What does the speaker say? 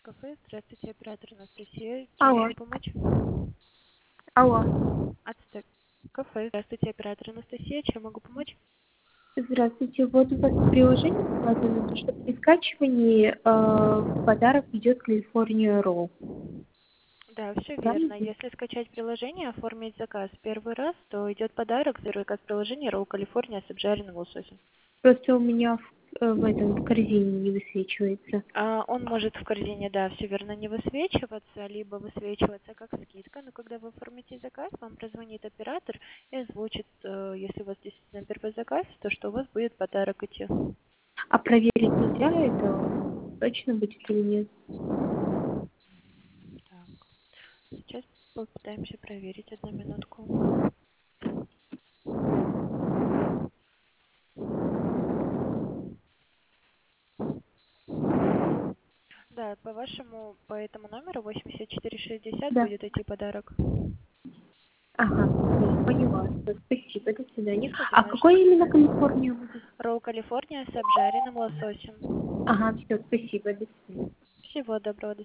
Кафе. Здравствуйте, оператор Анастасия. Чем Алло, могу помочь? алло, Отстань. Кафе. Здравствуйте, оператор Анастасия. Чем могу помочь? здравствуйте. Вот у вас приложение указано, то, что при скачивании в подарок идет Калифорния Ролл. Да, все верно. Правильно? Если скачать приложение, оформить заказ первый раз, то идет подарок за заказ приложения Ролл Калифорния с обжаренным лососем. Просто у меня в корзине не высвечивается. Он может в корзине, да, все верно, не высвечиваться, либо высвечиваться как скидка, но когда вы оформите заказ, вам прозвонит оператор и озвучит, если у вас действительно первый заказ, то что у вас будет подарок идти. А проверить нельзя, это точно будет или нет? Так, сейчас попытаемся проверить, одну минутку. Да, по-вашему, по этому номеру 8460 Да. будет идти подарок. Ага, я поняла. Спасибо, до свидания. Всё, А не в за что. какой именно Калифорния будет? Ролл Калифорния с обжаренным лососем. Ага, все, спасибо, до свидания. Всего доброго.